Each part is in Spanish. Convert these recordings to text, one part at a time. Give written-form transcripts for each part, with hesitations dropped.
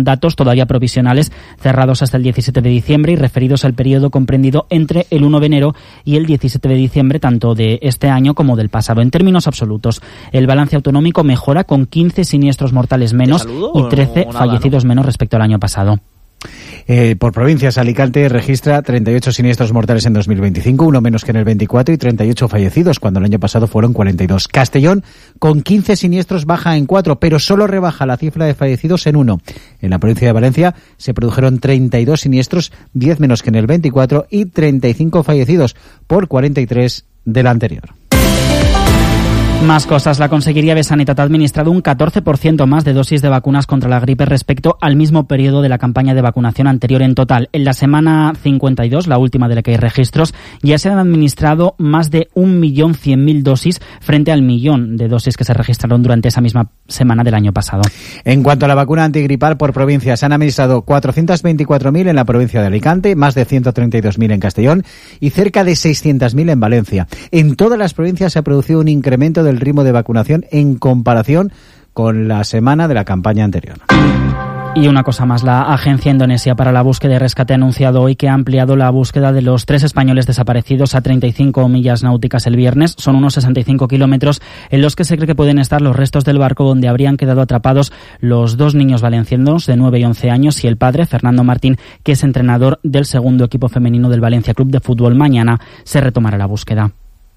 Son datos todavía provisionales, cerrados hasta el 17 de diciembre y referidos al periodo comprendido entre el 1 de enero y el 17 de diciembre, tanto de este año como del pasado. En términos absolutos, el balance autonómico mejora con 15 siniestros mortales menos y 13 fallecidos menos respecto al año pasado. Por provincias, Alicante registra 38 siniestros mortales en 2025, uno menos que en el 24, y 38 fallecidos, cuando el año pasado fueron 42. Castellón, con 15 siniestros, baja en 4, pero solo rebaja la cifra de fallecidos en 1. En la provincia de Valencia se produjeron 32 siniestros, 10 menos que en el 24, y 35 fallecidos, por 43 del anterior. Más cosas. La Conselleria de Sanitat ha administrado un 14% más de dosis de vacunas contra la gripe respecto al mismo periodo de la campaña de vacunación anterior. En total, en la semana 52, la última de la que hay registros, ya se han administrado más de 1.100.000 dosis frente al 1.000.000 de dosis que se registraron durante esa misma semana del año pasado. En cuanto a la vacuna antigripal por provincia, se han administrado 424.000 en la provincia de Alicante, más de 132.000 en Castellón y cerca de 600.000 en Valencia. En todas las provincias se ha producido un incremento del ritmo de vacunación en comparación con la semana de la campaña anterior. Y una cosa más, la Agencia Indonesia para la Búsqueda y Rescate ha anunciado hoy que ha ampliado la búsqueda de los 3 españoles desaparecidos a 35 millas náuticas el viernes. Son unos 65 kilómetros en los que se cree que pueden estar los restos del barco donde habrían quedado atrapados los 2 niños valencianos de 9 y 11 años y el padre, Fernando Martín, que es entrenador del segundo equipo femenino del Valencia Club de Fútbol. Mañana se retomará la búsqueda.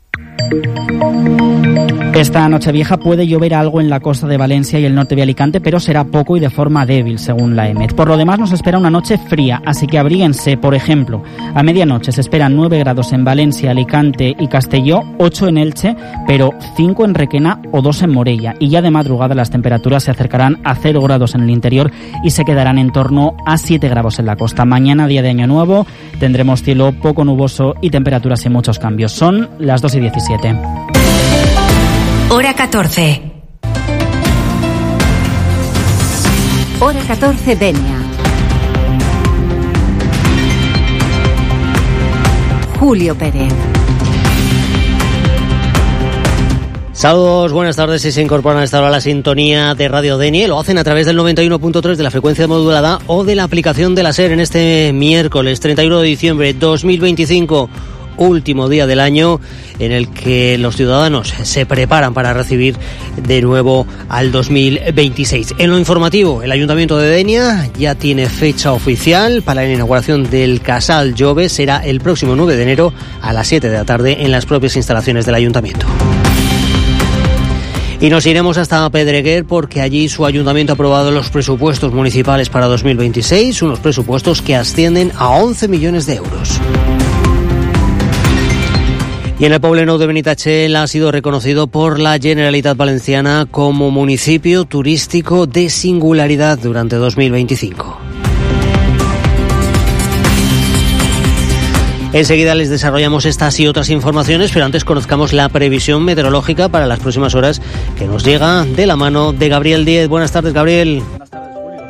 Esta Nochevieja puede llover algo en la costa de Valencia y el norte de Alicante, pero será poco y de forma débil, según la EMET. Por lo demás, nos espera una noche fría, así que abríguense. Por ejemplo, a medianoche se esperan 9 grados en Valencia, Alicante y Castelló, 8 en Elche, pero 5 en Requena o 2 en Morella. Y ya de madrugada las temperaturas se acercarán a 0 grados en el interior y se quedarán en torno a 7 grados en la costa. Mañana, día de Año Nuevo, tendremos cielo poco nuboso y temperaturas sin muchos cambios. Son las 2:17. Hora 14. Hora 14, Denia. Julio Pérez. Saludos, buenas tardes. Si se incorporan a esta hora a la sintonía de Radio Denia, lo hacen a través del 91.3 de la frecuencia modulada o de la aplicación de la SER en este miércoles 31 de diciembre 2025. Último día del año en el que los ciudadanos se preparan para recibir de nuevo al 2026. En lo informativo, el Ayuntamiento de Denia ya tiene fecha oficial para la inauguración del Casal Jove. Será el próximo 9 de enero a las 7 de la tarde en las propias instalaciones del Ayuntamiento. Y nos iremos hasta Pedreguer porque allí su ayuntamiento ha aprobado los presupuestos municipales para 2026, unos presupuestos que ascienden a 11 millones de euros. Y en el Poblenou de Benitatxell ha sido reconocido por la Generalitat Valenciana como municipio turístico de singularidad durante 2025. Enseguida les desarrollamos estas y otras informaciones, pero antes conozcamos la previsión meteorológica para las próximas horas que nos llega de la mano de Gabriel Díez. Buenas tardes, Gabriel. Buenas tardes,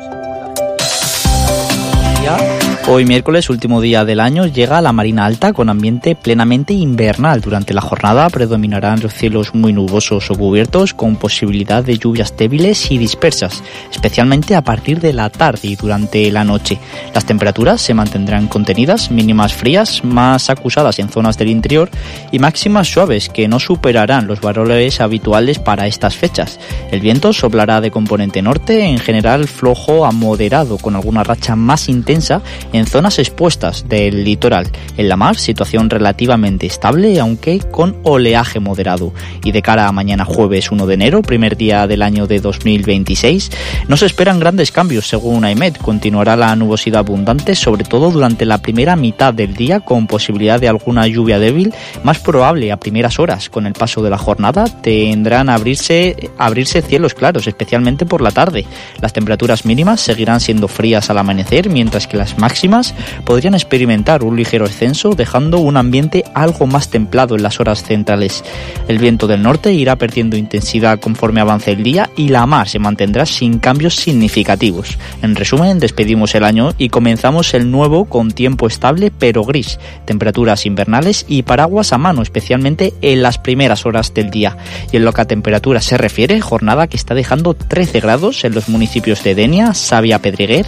Julio. Hoy miércoles, último día del año, llega la Marina Alta con ambiente plenamente invernal. Durante la jornada predominarán los cielos muy nubosos o cubiertos con posibilidad de lluvias débiles y dispersas, especialmente a partir de la tarde y durante la noche. Las temperaturas se mantendrán contenidas, mínimas frías, más acusadas en zonas del interior y máximas suaves que no superarán los valores habituales para estas fechas. El viento soplará de componente norte, en general flojo a moderado, con alguna racha más intensa en zonas expuestas del litoral. En la mar, situación relativamente estable, aunque con oleaje moderado. Y de cara a mañana jueves 1 de enero, primer día del año de 2026, no se esperan grandes cambios según AEMET. Continuará la nubosidad abundante, sobre todo durante la primera mitad del día, con posibilidad de alguna lluvia débil, más probable a primeras horas. Con el paso de la jornada tendrán a abrirse cielos claros, especialmente por la tarde. Las temperaturas mínimas seguirán siendo frías al amanecer, mientras que las máximas podrían experimentar un ligero ascenso, dejando un ambiente algo más templado en las horas centrales. El viento del norte irá perdiendo intensidad conforme avance el día y la mar se mantendrá sin cambios significativos. En resumen, despedimos el año y comenzamos el nuevo con tiempo estable pero gris, temperaturas invernales y paraguas a mano, especialmente en las primeras horas del día. Y en lo que a temperatura se refiere, jornada que está dejando 13 grados en los municipios de Denia, Savia, Pedreguer